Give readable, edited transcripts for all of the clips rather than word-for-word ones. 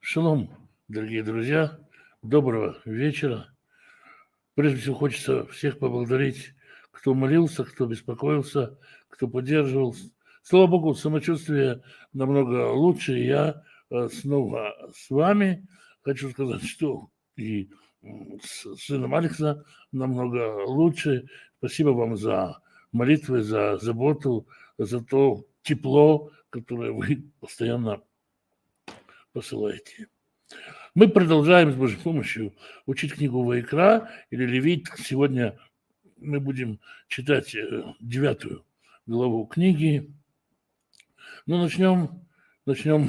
Шалом, дорогие друзья, доброго вечера. Прежде всего хочется всех поблагодарить, кто молился, кто беспокоился, кто поддерживал. Слава Богу, самочувствие намного лучше. Я снова с вами. Хочу сказать, что и с сыном Алекса намного лучше. Спасибо вам за молитвы, за заботу, за то тепло, которое вы постоянно посылаете. Мы продолжаем с Божьей помощью учить книгу Ваикра или Левит. Сегодня мы будем читать 9 главу книги. Но начнем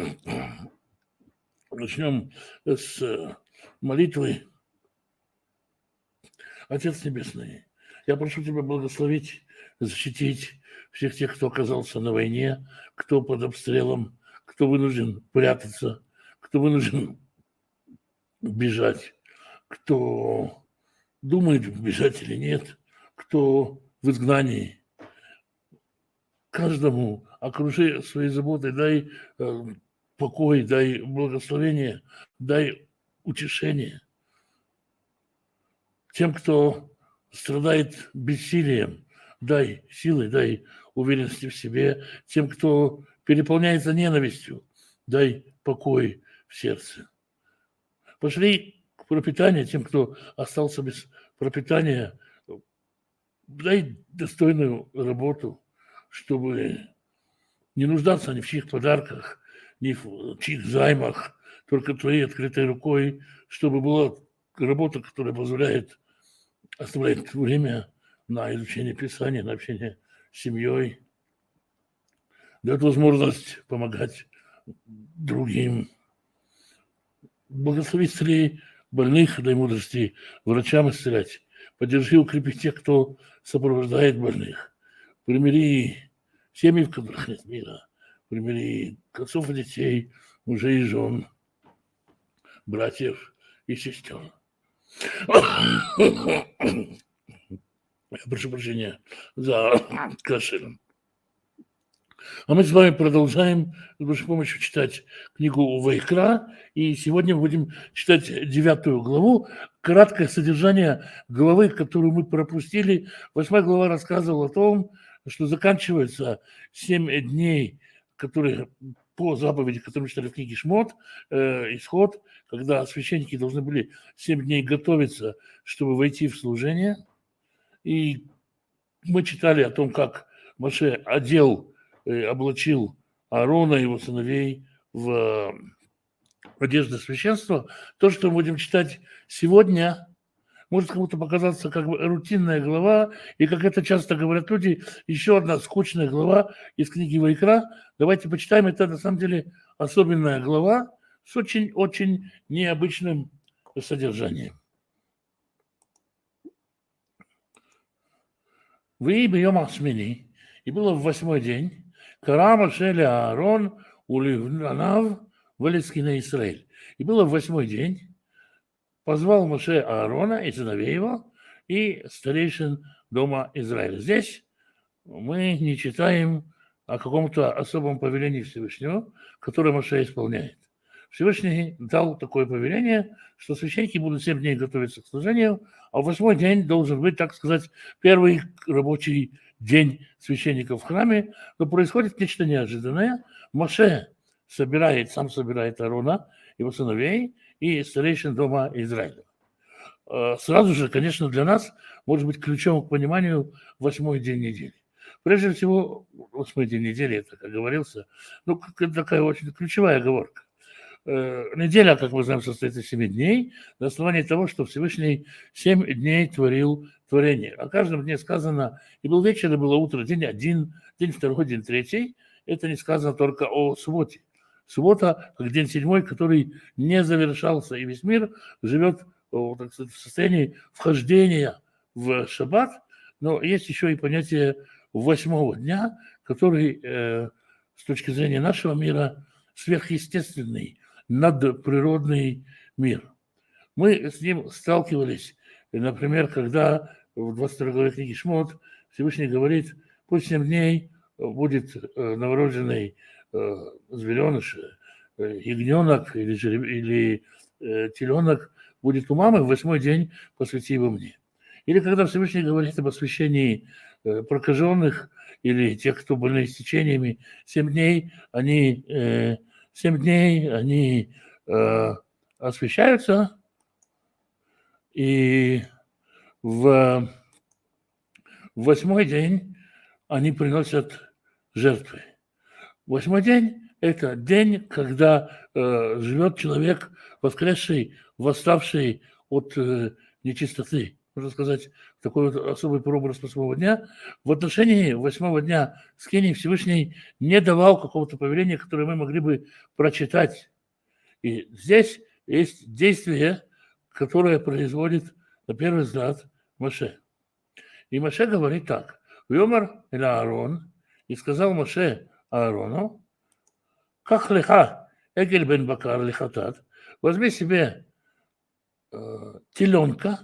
с молитвы. Отец Небесный, я прошу Тебя благословить, защитить всех тех, кто оказался на войне, кто под обстрелом, кто вынужден прятаться, кто вынужден бежать, кто думает, бежать или нет, кто в изгнании. Каждому окружи своей заботой, дай покой, дай благословение, дай утешение. Тем, кто страдает бессилием, дай силы, дай уверенности в себе. Тем, кто переполняется ненавистью, дай покой в сердце. Пошли к пропитанию тем, кто остался без пропитания. Дай достойную работу, чтобы не нуждаться ни в чьих подарках, ни в чьих займах, только твоей открытой рукой, чтобы была работа, которая позволяет оставлять время на изучение Писания, на общение с семьей, дает возможность помогать другим. Благослови исцели больных, дай мудрости врачам исцелять. Поддержи, укрепи тех, кто сопровождает больных. Примири семьи, в которых нет мира. Примири отцов и детей, мужей и жен, братьев и сестер. Я прошу прощения за кашель. А мы с вами продолжаем с Божьей помощью читать книгу Ваикра. И сегодня будем читать 9 главу. Краткое содержание главы, которую мы пропустили. 8 глава рассказывала о том, что заканчивается 7 дней, которые по заповеди, которые мы читали в книге Шмот, Исход, когда священники должны были 7 дней готовиться, чтобы войти в служение. И мы читали о том, как Моше облачил Аарона и его сыновей в одежды священства. То, что мы будем читать сегодня, может кому-то показаться как бы рутинная глава, и, как это часто говорят люди, еще одна скучная глава из книги Ваикра. Давайте почитаем. Это, на самом деле, особенная глава с очень-очень необычным содержанием. «Вы бьем Ашмини», и было в 8-й день, «Кара Моше ле Аарон уливнанав валескина Исраэль». И было в 8-й день, позвал Моше Аарона и сыновей его, и старейшин дома Израиля. Здесь мы не читаем о каком-то особом повелении Всевышнего, которое Моше исполняет. Всевышний дал такое повеление, что священники будут 7 дней готовиться к служению, а в 8-й день должен быть, так сказать, первый рабочий день священников в храме. Но происходит нечто неожиданное. Моше сам собирает Аарона, его сыновей и старейшин дома Израиля. Сразу же, конечно, для нас может быть ключом к пониманию 8-й день недели. Прежде всего, 8-й день недели, это, как говорился, такая очень ключевая оговорка. Неделя, как мы знаем, состоит из 7 дней, на основании того, что Всевышний 7 дней творил творение. О каждом дне сказано, и был вечер, и было утро, день 1, день 2, день 3. Это не сказано только о субботе. Суббота, как день 7, который не завершался, и весь мир живет, так сказать, в состоянии вхождения в шаббат, но есть еще и понятие 8-го дня, который с точки зрения нашего мира сверхъестественный, надприродный мир. Мы с ним сталкивались, например, когда в 22 главе книги Шмот Всевышний говорит, пусть 7 дней будет новорожденный звереныш, ягненок или теленок будет у мамы, в 8-й день посвяти его мне. Или когда Всевышний говорит об освящении прокаженных или тех, кто больны истечениями, 7 дней они освящаются, и в 8-й день они приносят жертвы. 8-й день – это день, когда живет человек, воскресший, восставший от нечистоты. Можно сказать, такой вот особый прообраз 8-го дня. В отношении 8-го дня Скинии Всевышний не давал какого-то повеления, которое мы могли бы прочитать. И здесь есть действие, которое производит, на первый взгляд, Моше. И Моше говорит так. «Вьомар эль Аарон», и сказал Моше Аарону, «Ках леха эгель бен бакар лихатат», возьми себе теленка,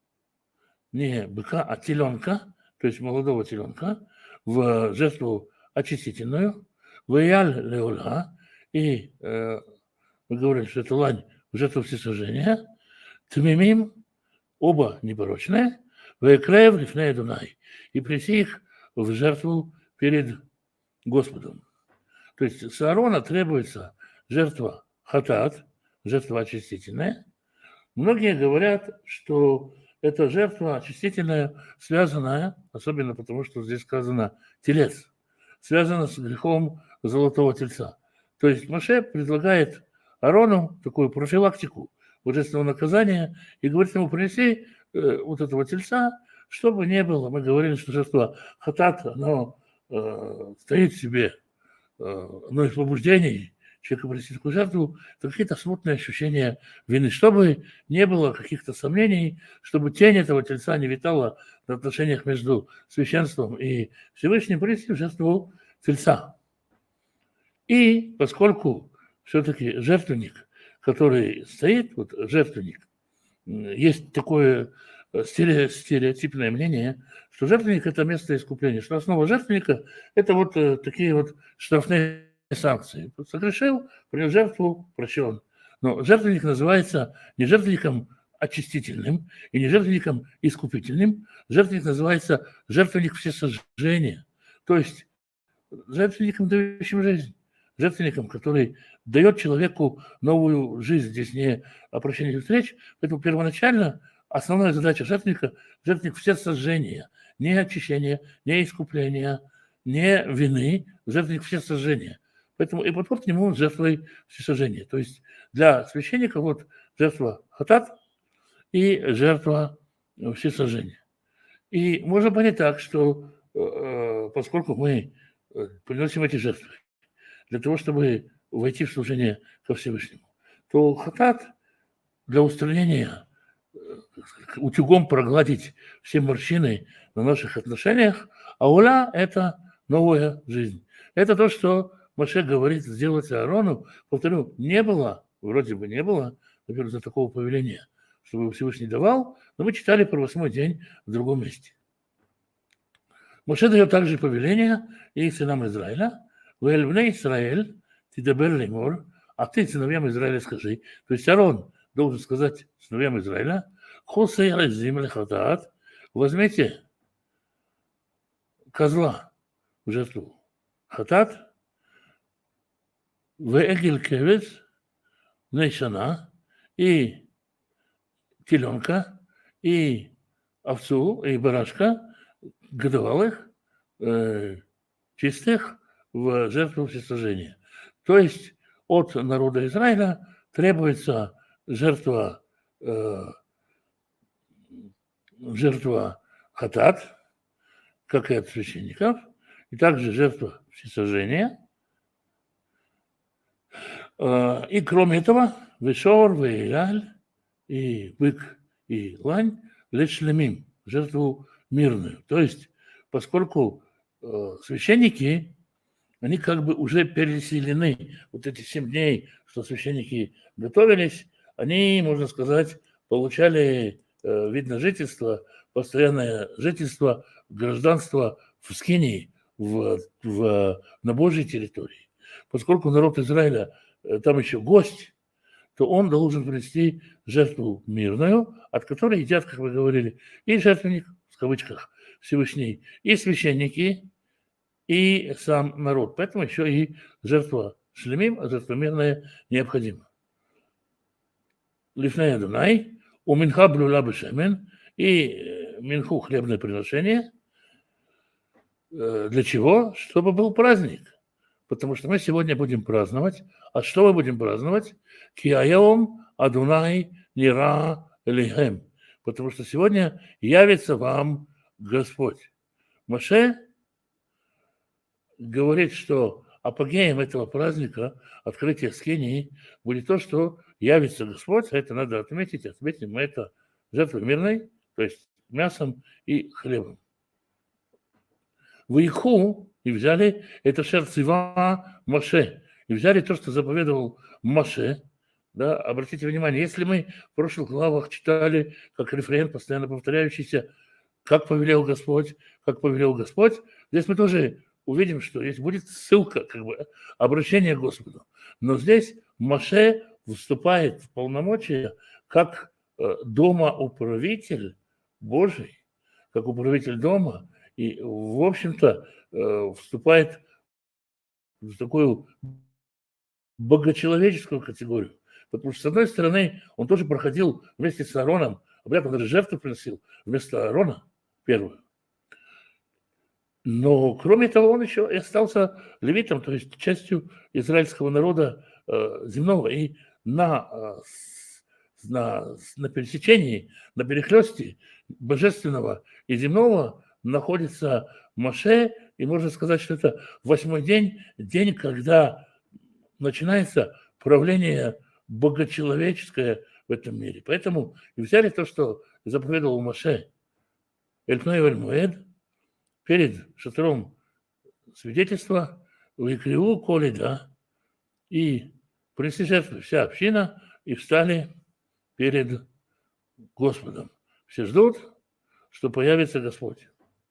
не быка, а теленка, то есть молодого теленка, в жертву очистительную, в ияль леула, и мы говорили, что это лань в жертву всесожжения, тмимим, оба непорочные, векрев лифней Дунай, и принеси их в жертву перед Господом. То есть с Аарона требуется жертва хатат, жертва очистительная. Многие говорят, что эта жертва очистительная, связанная, особенно потому, что здесь сказано телец, связана с грехом золотого тельца. То есть Моше предлагает Аарону такую профилактику божественного наказания и говорит ему: принеси вот этого тельца, чтобы не было. Мы говорили, что жертва хатат, оно стоит в себе, одно из побуждений человека принести такую жертву, это какие-то смутные ощущения вины, чтобы не было каких-то сомнений, чтобы тень этого тельца не витала в отношениях между священством и Всевышним, принести в жертву тельца. И поскольку все-таки жертвенник, который стоит, вот жертвенник, есть такое стереотипное мнение, что жертвенник – это место искупления, что основа жертвенника – это вот такие вот штрафные санкции. Согрешил, принес жертву, прощен. Но жертвенник называется не жертвенником очистительным и не жертвенником искупительным. Жертвенник называется жертвенник всесожжения. То есть жертвенником, дающим жизнь. Жертвенником, который дает человеку новую жизнь. Здесь не о прощении встреч. Поэтому первоначально основная задача жертвенника – жертвенник всесожжения. Не очищения, не искупления, не вины, жертвенник всесожжения. Поэтому и подход к нему жертвой всесожжения. То есть для священника вот жертва хатат и жертва всесожжения. И можно понять так, что поскольку мы приносим эти жертвы для того, чтобы войти в служение ко Всевышнему, то хатат для устранения, утюгом прогладить все морщины на наших отношениях, а уля – это новая жизнь. Это то, что Моше говорит сделать Аарону. Повторю, не было, вроде бы не было, например, за такого повеления, чтобы Всевышний давал, но мы читали про 8-й день в другом месте. Моше дает также повеление и сынам Израиля: «Вэльвне Исраэль, тидабер лемор», а ты сыновьям Израиля скажи. То есть Аарон должен сказать сыновьям Израиля: «Хосей разим лехатат», возьмите козла в жертву хатат, вэгель кевец, нейшана, и теленка, и овцу, и барашка, годовалых, чистых, в жертву всесожжения. То есть от народа Израиля требуется жертва хатат, как и от священников, и также жертва всесожжения. И кроме этого, вешор, веяль, и бык, и лань, лешлемим, жертву мирную. То есть, поскольку священники, они как бы уже переселены, вот эти 7 дней, что священники готовились, они, можно сказать, получали вид на жительство, постоянное жительство, гражданство в Скинии, на Божьей территории. Поскольку народ Израиля там еще гость, то он должен принести жертву мирную, от которой едят, как вы говорили, и жертвенник, в кавычках, Всевышний, и священники, и сам народ. Поэтому еще и жертва шлемим, жертва мирная необходима. Лифней Адонай, у минха блюла бешемен, и минху хлебное приношение. Для чего? Чтобы был праздник. Потому что мы сегодня будем праздновать. А что мы будем праздновать? Кияйом Адунай Нира Элихем. Потому что сегодня явится вам Господь. Моше говорит, что апогеем этого праздника, открытия скинии, будет то, что явится Господь. Это надо отметить. Отметим мы это жертвой мирной, то есть мясом и хлебом. В Иху и взяли это шерцева Моше. И взяли то, что заповедовал Моше. Да, обратите внимание, если мы в прошлых главах читали, как рефрен, постоянно повторяющийся, как повелел Господь, здесь мы тоже увидим, что здесь будет ссылка, как бы обращение к Господу. Но здесь Моше выступает в полномочия как домоуправитель Божий, как управитель дома, и, в общем-то, вступает в такую богочеловеческую категорию. Потому что, с одной стороны, он тоже проходил вместе с Аароном, обряд, он даже жертву приносил вместо Аарона первую. Но, кроме того, он еще и остался левитом, то есть частью израильского народа земного. И на пересечении, на перехлесте божественного и земного находится Моше, и можно сказать, что это 8-й день, день, когда начинается правление богочеловеческое в этом мире. Поэтому и взяли то, что заповедовал Моше Эль-Пной Эль-Муэд, перед шатром свидетельства, выкриву коли, да, и принесли жертву вся община, и встали перед Господом. Все ждут, что появится Господь.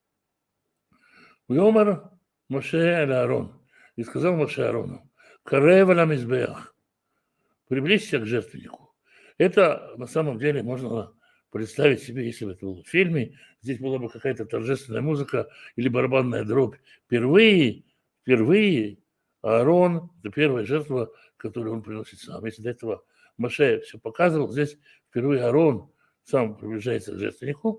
Йомар Моше эль Аарон. И сказал Моше Аарону: Карев ла мизбеах. Приблизься к жертвеннику. Это на самом деле можно представить себе, если бы это было в фильме. Здесь была бы какая-то торжественная музыка или барабанная дробь. Впервые Аарон – это первая жертва, которую он приносит сам. Если до этого Моше все показывал, здесь впервые Аарон сам приближается к жертвеннику.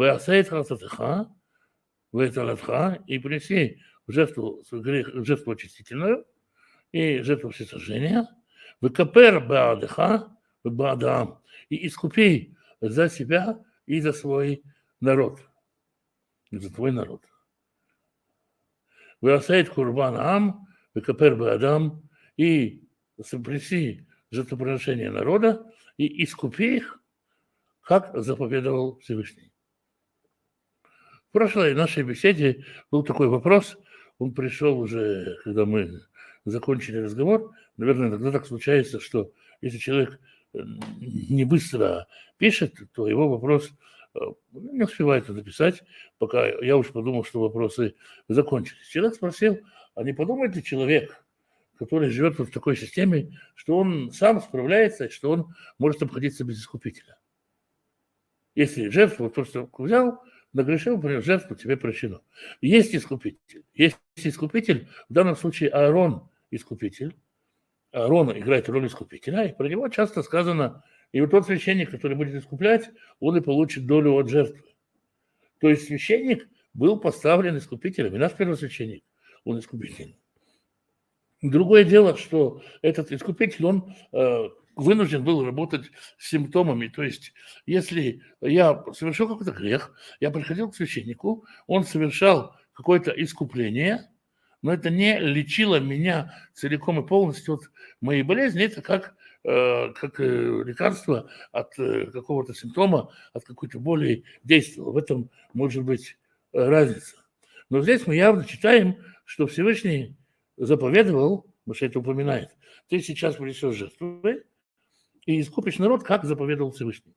И принеси жертву очистительную и жертву всесожжения. Выкапер баадыха, баадам. И искупи за себя и за свой народ. И за твой народ. Вырасает курбан ам, выкапер баадам. И принеси жертвоприношение народа и искупи их, как заповедовал Всевышний. В прошлой нашей беседе был такой вопрос, он пришел уже, когда мы закончили разговор. Наверное, иногда так случается, что если человек не быстро пишет, то его вопрос не успевает написать, пока я уж подумал, что вопросы закончились. Человек спросил, а не подумает ли человек, который живет в такой системе, что он сам справляется, что он может обходиться без искупителя? Если жертву, то, что взял, нагрешил, принес жертву, тебе прощено. Есть искупитель. Есть искупитель, в данном случае Аарон искупитель. Аарон играет роль искупителя, и про него часто сказано, и вот тот священник, который будет искуплять, он и получит долю от жертвы. То есть священник был поставлен искупителем, и наш первосвященник, он искупитель. Другое дело, что этот искупитель, он вынужден был работать с симптомами. То есть, если я совершил какой-то грех, я приходил к священнику, он совершал какое-то искупление, но это не лечило меня целиком и полностью от моей болезни. Это как лекарство от какого-то симптома, от какой-то боли действовало. В этом может быть разница. Но здесь мы явно читаем, что Всевышний заповедовал, Моше это упоминает, ты сейчас принесешь жертвы и искупишь народ, как заповедовал Всевышний.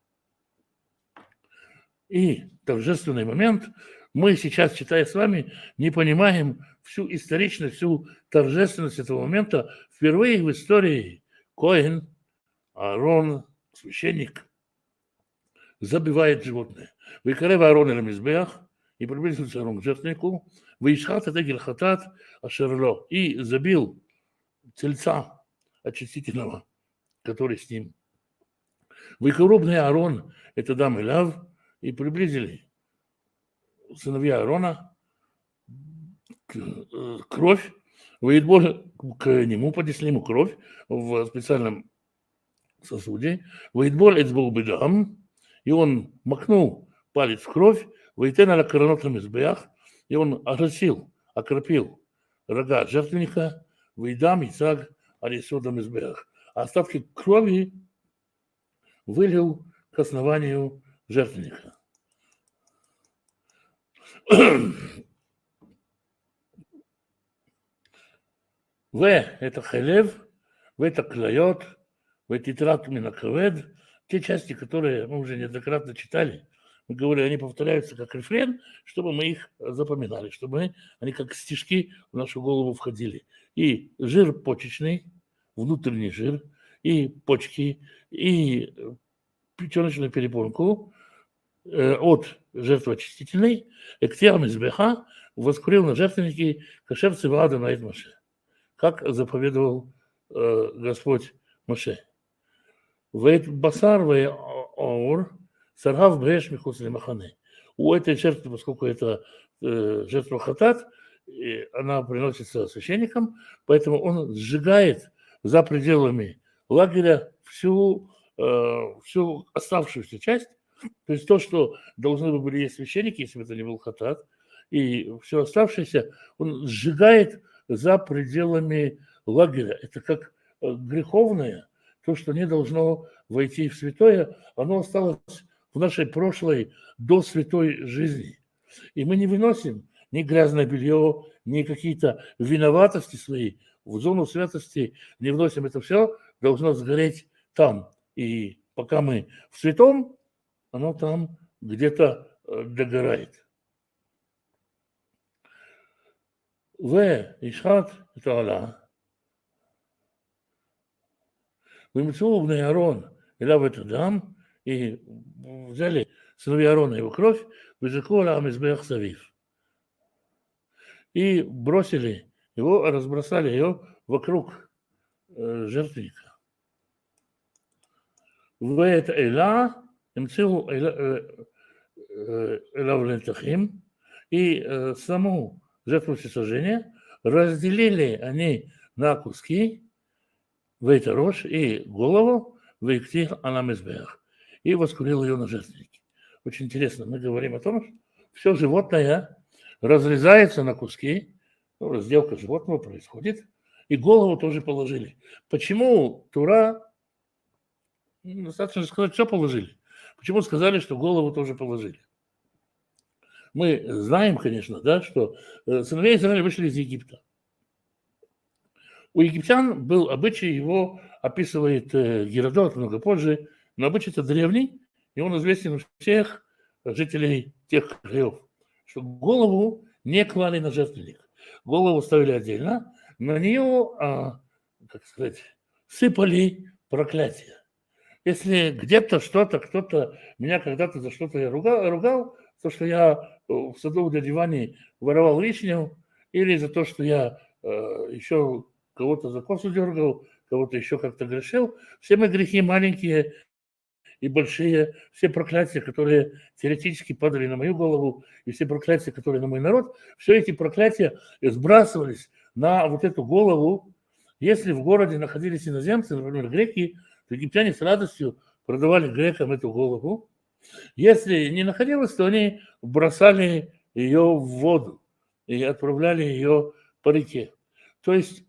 И торжественный момент, мы сейчас, читая с вами, не понимаем всю историчность, всю торжественность этого момента. Впервые в истории Коэн, Аарон, священник, забивает животное. Выкарев Аарон или Мизбех, и приблизился Аарон к жертвеннику, выишхат это гельхатат ашерло, и забил тельца очистительного, который с ним. Выкорубный Аарон, это дам и лав, и приблизили сыновья Аарона кровь, Воидболь к нему, поднесли ему кровь в специальном сосуде, Воидболь эцбол бедам, и он макнул палец в кровь, Войтен аля коронот мизбеах, и он огласил, окропил рога жертвенника, Воидам Ицаг алисода мизбеах. А остатки крови вылил к основанию жертвенника. В это хелев, в это клайот, в эти трат минакавед, те части, которые мы уже неоднократно читали, мы говорили, они повторяются как рефрен, чтобы мы их запоминали, чтобы они как стишки в нашу голову входили. И жир почечный, внутренний жир, и почки, и печеночную перепонку от жертвоочистительной, эктиам избеха, воскурил на жертвеннике кашер циваада на Моше, как заповедовал Господь Моше. Вейт басар вей аур саргав брэш михуцли махане. У этой жертвы, поскольку это жертва хатат, она приносится священникам, поэтому он сжигает за пределами лагеря всю оставшуюся часть, то есть то, что должны были есть священники, если бы это не был хатат, и все оставшееся он сжигает за пределами лагеря. Это как греховное, то, что не должно войти в святое, оно осталось в нашей прошлой до святой жизни. И мы не выносим ни грязное белье, ни какие-то виноватости свои в зону святости, не вносим. Это все должно сгореть там. И пока мы в святом, оно там где-то догорает. В Ишхат это Алла. Вымцовный Аарон Элав это дам, и взяли сыновья Аарона его кровь, вызыкола амизбех савив. И бросили его, разбросали ее вокруг жертвенника. В это Эла, имцил Элав лентахим, и саму жертву всесожжения разделили они на куски, вейта рожь и голову, вейктих анамизбех, и воскурил ее на жертвеннике. Очень интересно, мы говорим о том, что все животное разрезается на куски, разделка животного происходит, и голову тоже положили. Почему Тура, достаточно сказать, все положили? Почему сказали, что голову тоже положили? Мы знаем, конечно, да, что сыновья Израиля вышли из Египта. У египтян был обычай, его описывает Геродот много позже, но обычай это древний, и он известен у всех жителей тех краев, что голову не клали на жертвенник. Голову ставили отдельно, на нее, как сказать, сыпали проклятия. Если где-то что-то, кто-то меня когда-то за что-то я ругал, то, что я в саду у дяди Вани воровал вишню, или за то, что я еще кого-то за косу дергал, кого-то еще как-то грешил, все мои грехи маленькие и большие, все проклятия, которые теоретически падали на мою голову, и все проклятия, которые на мой народ, все эти проклятия сбрасывались на вот эту голову. Если в городе находились иноземцы, например, греки, то египтяне с радостью продавали грекам эту голову. Если не находилось, то они бросали ее в воду и отправляли ее по реке. То есть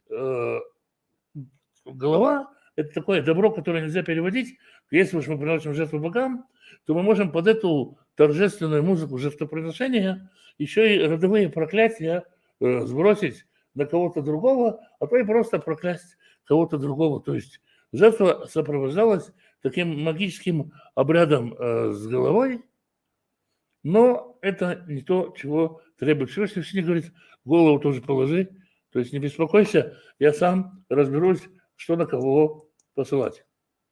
голова – это такое добро, которое нельзя переводить. Если уж мы приносим жертву богам, то мы можем под эту торжественную музыку жертвоприношения еще и родовые проклятия сбросить на кого-то другого, а то и просто проклясть кого-то другого. То есть жертва сопровождалась таким магическим обрядом с головой, но это не то, чего требует Всевышний. Всевышний говорит, голову тоже положи, то есть не беспокойся, я сам разберусь, что на кого посылать.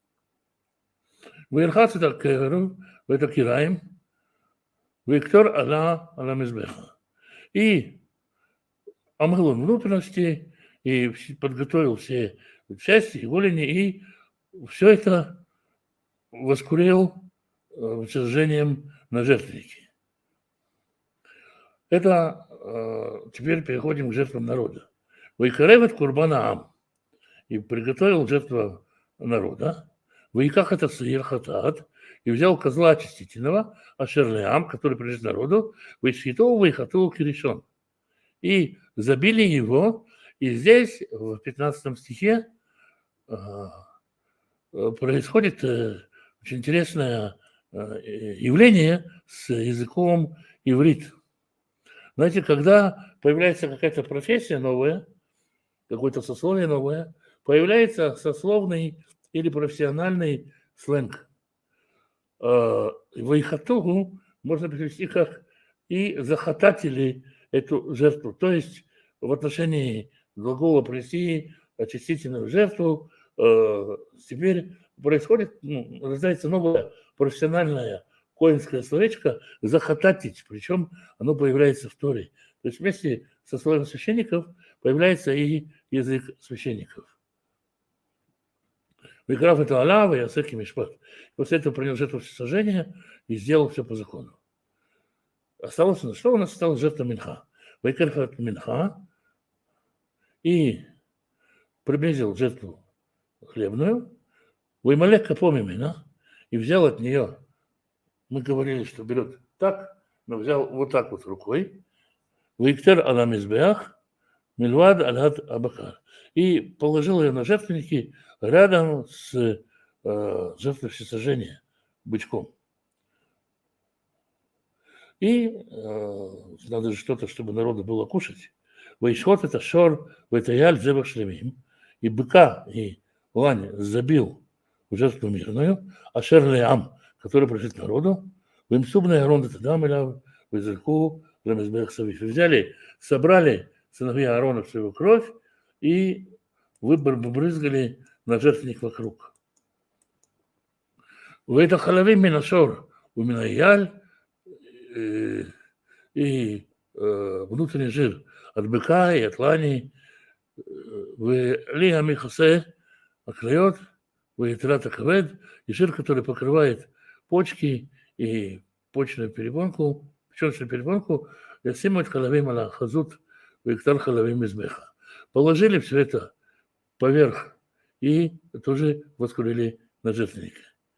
Вырхац это кэров, это кираем, Виктор Ала Мизбеха. И омыл он внутренности, и подготовил все части и голени, и все это воскурил сожжением на жертвеннике. Это теперь переходим к жертвам народа. Вайкаревет курбана ам. И приготовил жертву народа. Вайках это сыр хатат. И взял козла очистительного, ашерлеам, который прижит народу, вайшхитов вайхатул киришон. И забили его. И здесь, в 15 стихе, происходит очень интересное явление с языком иврит. Знаете, когда появляется какая-то профессия новая, какое-то сословие новое, появляется сословный или профессиональный сленг. Вайхатугу можно перевести как и захотатили эту жертву. То есть в отношении глагола «принести очистительную жертву» теперь происходит, рождается новое профессиональное коинское словечко «захотатить», причем оно появляется в Торе. То есть вместе со словом священников появляется и язык священников. Выиграв это Алава, я Асеки Мишпат. После этого принял жертву всесожжения и сделал все по закону. Осталось, что у нас осталось жертва Минха. Выиграв Минха и приблизил жертву хлебную, вымолек капомимина и взял от нее, мы говорили, что берет так, но взял вот так вот рукой, Виктор Аламизбеах, Мильвад Алят Абакар. И положил ее на жертвенники рядом с жертвой всесожжения, бычком. И надо же что-то, чтобы народу было кушать. Вайшхот это шор, вайтаяль дзебах шлемим. И быка, и лань забил в жертву мирную, а шерлеам, который пришит народу, вимсубная Аарон это дамыля, визырку, рамизбех савиф. Взяли, собрали сыновья Аарона в свою кровь и брызгали на жертвенник вокруг. В это халавим минашор у минаяль и внутренний жир от быка и от лани, в лига михасе оклеет, в итрата кавед, и жир, который покрывает почки и почную перепонку, печеночную перепонку, ясимут халавим ала хазут, виктор халавим избеха. Положили все это поверх и тоже воскурили на жертвеннике.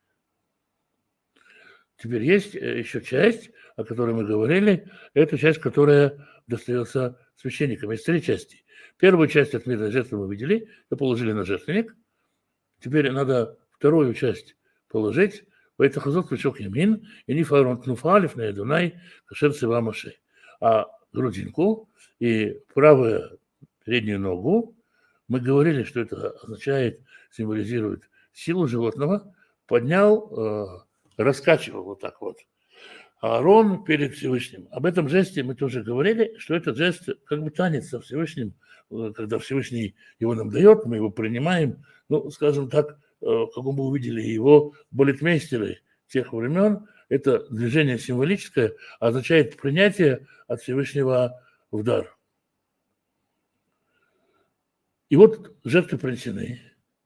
Теперь есть еще часть, о которой мы говорили, это часть, которая достается священникам. Есть три части. Первую часть от мирной жертвы мы видели, и положили на жертвенник. Теперь надо вторую часть положить. В это хазот вычок ямин, и не фарон кнуфалев на Эдунай, кашер цива маше. А грудинку и правую переднюю ногу, мы говорили, что это означает, символизирует силу животного, поднял, раскачивал вот так вот. Аарон перед Всевышним. Об этом жесте мы тоже говорили, что этот жест как бы танец со Всевышним, когда Всевышний его нам дает, мы его принимаем, ну, скажем так, как мы увидели его балетмейстеры тех времен, это движение символическое, означает принятие от Всевышнего в дар. И вот жертвы принесены.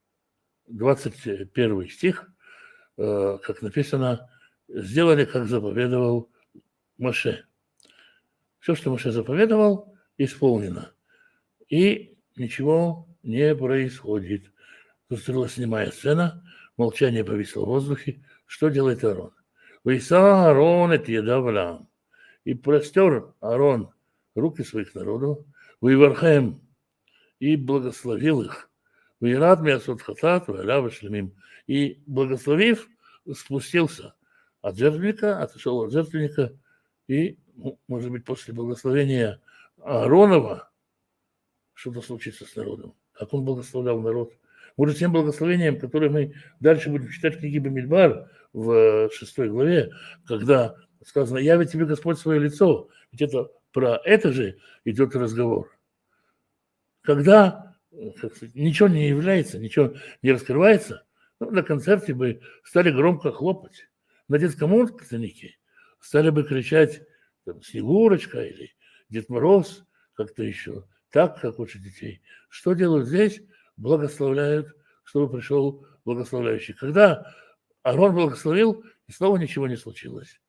21 стих, как написано, сделали, как заповедовал Моше. Все, что Моше заповедовал, исполнено. И ничего не происходит. Застроилась снимая сцена, молчание повисло в воздухе. Что делает Аарон? «Вейса Аарон эт еда валам». И простер Аарон руки своих народу, «Вейвархем» и благословил их. «Вейрат миасот хатат валява шлемим». И, благословив, спустился от жертвенника, отошел от жертвенника, и, может быть, после благословения Ааронова что-то случится с народом. Как он благословлял народ. Может, тем благословением, которое мы дальше будем читать в книге Бамидбар в 6 главе, когда сказано, явит тебе Господь свое лицо. Ведь это про это же идет разговор. Когда как сказать, ничего не является, ничего не раскрывается, ну, на концерте бы стали громко хлопать. На детском утреннике стали бы кричать там, «Снегурочка» или «Дед Мороз», как-то еще, так, как учат детей. Что делают здесь? Благословляют, чтобы пришел благословляющий. Когда Аарон благословил, и снова ничего не случилось.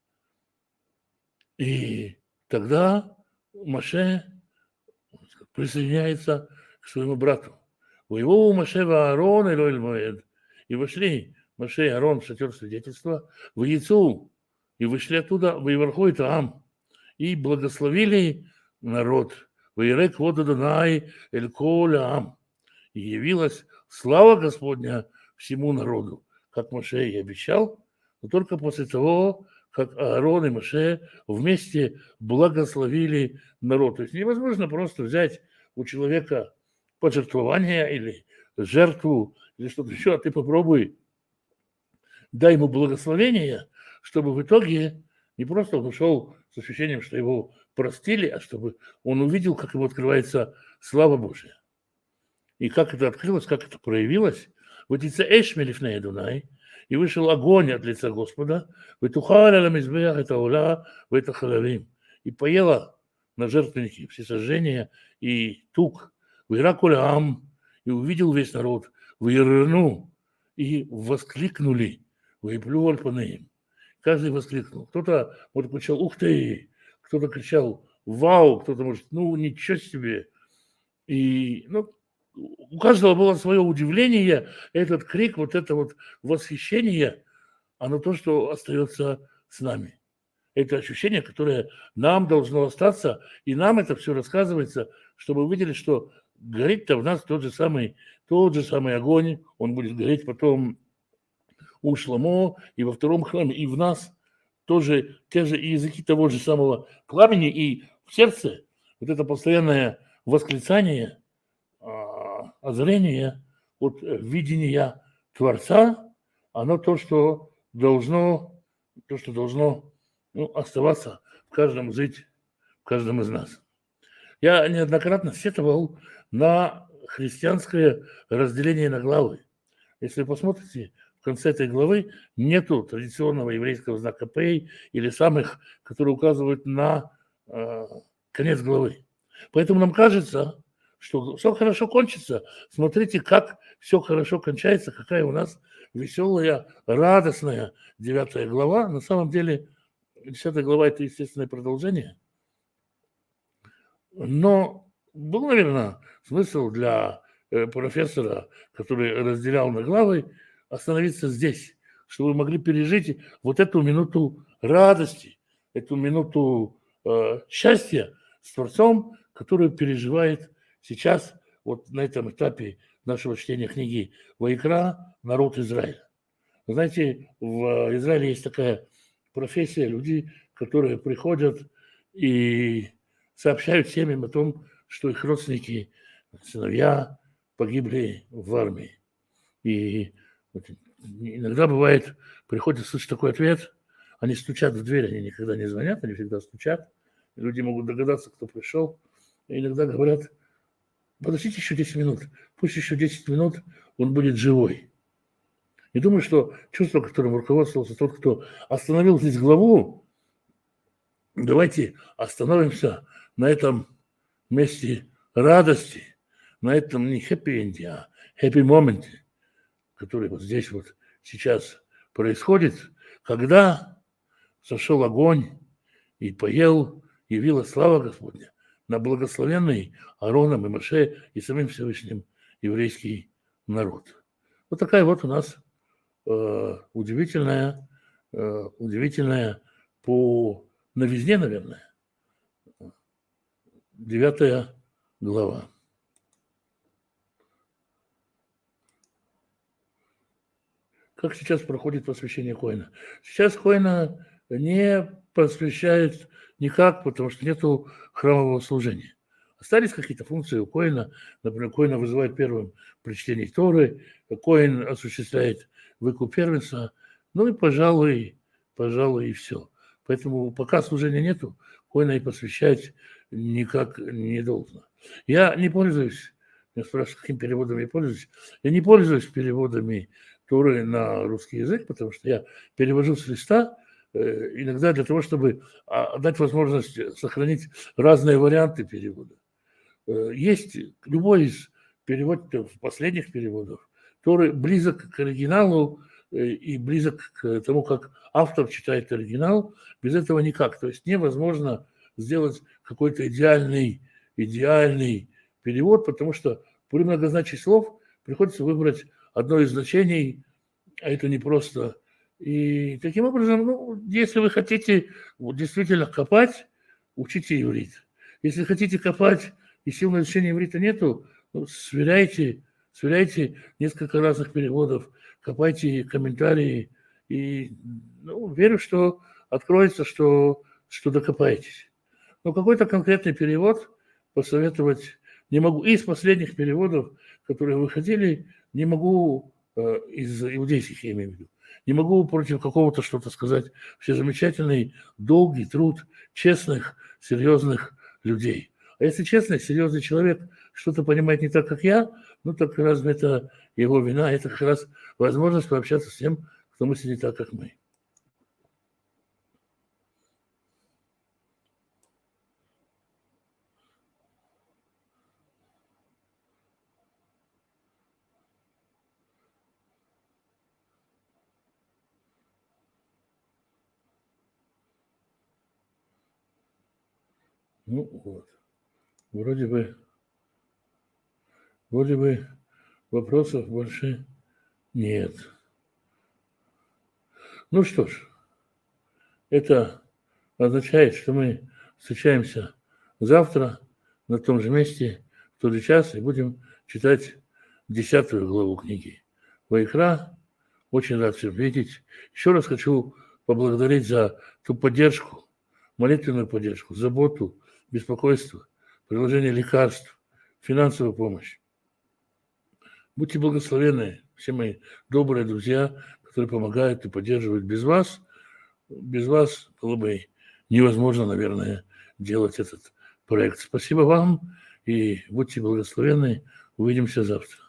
И тогда Моше присоединяется к своему брату. Воевал Моше ва Аарон Элоэль Моэд. И вошли Моше и Аарон в шатер свидетельства, в Яйцу, и вышли оттуда, воеверху и Таам, и благословили народ. Воерек вот Адонай Эль Коль Аам. И явилась слава Господня всему народу, как Моше и обещал, но только после того, как Аарон и Моше вместе благословили народ. То есть невозможно просто взять у человека пожертвование или жертву или что-то еще, а ты попробуй, дай ему благословение, чтобы в итоге не просто он ушел с ощущением, что его простили, а чтобы он увидел, как ему открывается слава Божия. И как это открылось, как это проявилось. Вот лице Эшмелифней Дунай, и вышел огонь от лица Господа, вытухали на мизбеях это ула, в это халавим, и поела на жертвеннике все сожжения и тук, в Иракулям, и увидел весь народ, в Ирну, и воскликнули, в Иплювальпанеем. Каждый воскликнул. Кто-то, может, кричал, ух ты, кто-то кричал, вау, кто-то, может, ну, ничего себе. И, ну, у каждого было свое удивление, этот крик, вот это вот восхищение, оно то, что остается с нами. Это ощущение, которое нам должно остаться, и нам это все рассказывается, чтобы вы видели, что горит-то в нас тот же самый огонь, он будет гореть потом у Шломо и во втором храме, и в нас тоже те же языки того же самого пламени, и в сердце вот это постоянное восклицание, озрение от видения Творца, оно то, что должно оставаться в каждом жить, в каждом из нас. Я неоднократно сетовал на христианское разделение на главы. Если вы посмотрите, в конце этой главы нету традиционного еврейского знака Пей или самых, которые указывают на конец главы. Поэтому нам кажется, что все хорошо кончится. Смотрите, как все хорошо кончается, какая у нас веселая, радостная 9 глава. На самом деле 10 глава – это естественное продолжение. Но был, наверное, смысл для профессора, который разделял на главы, остановиться здесь, чтобы вы могли пережить вот эту минуту радости, эту минуту счастья с Творцом, которую переживает сейчас, вот на этом этапе нашего чтения книги Ваикра, народ Израиля. Вы знаете, в Израиле есть такая профессия, люди, которые приходят и сообщают семьям о том, что их родственники, сыновья погибли в армии. И вот иногда бывает, приходят слышать такой ответ, они стучат в дверь, они никогда не звонят, они всегда стучат. Люди могут догадаться, кто пришел. И иногда говорят, подождите еще 10 минут, пусть еще 10 минут он будет живой. И думаю, что чувство, которым руководствовался тот, кто остановил здесь главу, давайте остановимся на этом месте радости, на этом не хэппи-энде, а хэппи-моменте, который вот здесь вот сейчас происходит, когда сошел огонь и поел, явилась слава Господня на благословенный Аароном и Моше и самим Всевышним еврейский народ. Вот такая вот у нас удивительная по новизне, наверное, 9 глава. Как сейчас проходит посвящение Коэна? Сейчас Коэна не посвящают никак, потому что нету храмового служения. Остались какие-то функции у Коэна. Например, Коэна вызывает первым при чтении Торы, Коэн осуществляет выкуп первенца, ну и, пожалуй, и все. Поэтому пока служения нету, Коэна и посвящать никак не должно. Я не пользуюсь Меня спрашивают, каким переводом я пользуюсь. Я не пользуюсь переводами Торы на русский язык, потому что я перевожу с листа, иногда для того, чтобы дать возможность сохранить разные варианты перевода. Есть любой из переводов, последних переводов, Торы близок к оригиналу и близок к тому, как автор читает оригинал. Без этого никак. То есть невозможно сделать какой-то идеальный перевод, потому что при многозначии слов приходится выбрать одно из значений, а это непросто. И таким образом, ну, если вы хотите действительно копать, учите иврит. Если хотите копать и сил на изучение иврита нету, ну, сверяйте несколько разных переводов, копайте комментарии, и верю, что откроется, что докопаетесь. Но какой-то конкретный перевод посоветовать не могу. И из последних переводов, которые выходили, не могу, из иудейских, я имею в виду, не могу против какого-то что-то сказать. Все замечательный, долгий труд честных, серьезных людей. А если честный, серьезный человек что-то понимает не так, как я, ну так разве это его вина? Это как раз возможность пообщаться с тем, кто мыслит не так, как мы. Ну вот. Вроде бы вопросов больше нет. Ну что ж, это означает, что мы встречаемся завтра на том же месте, в тот же час, и будем читать 10 главу книги Ваикра. Очень рад всем видеть. Еще раз хочу поблагодарить за ту поддержку, молитвенную поддержку, заботу, беспокойство, приложение лекарств, финансовую помощь. Будьте благословенны, все мои добрые друзья, которые помогают и поддерживают. Без вас было бы невозможно, наверное, делать этот проект. Спасибо вам и будьте благословенны. Увидимся завтра.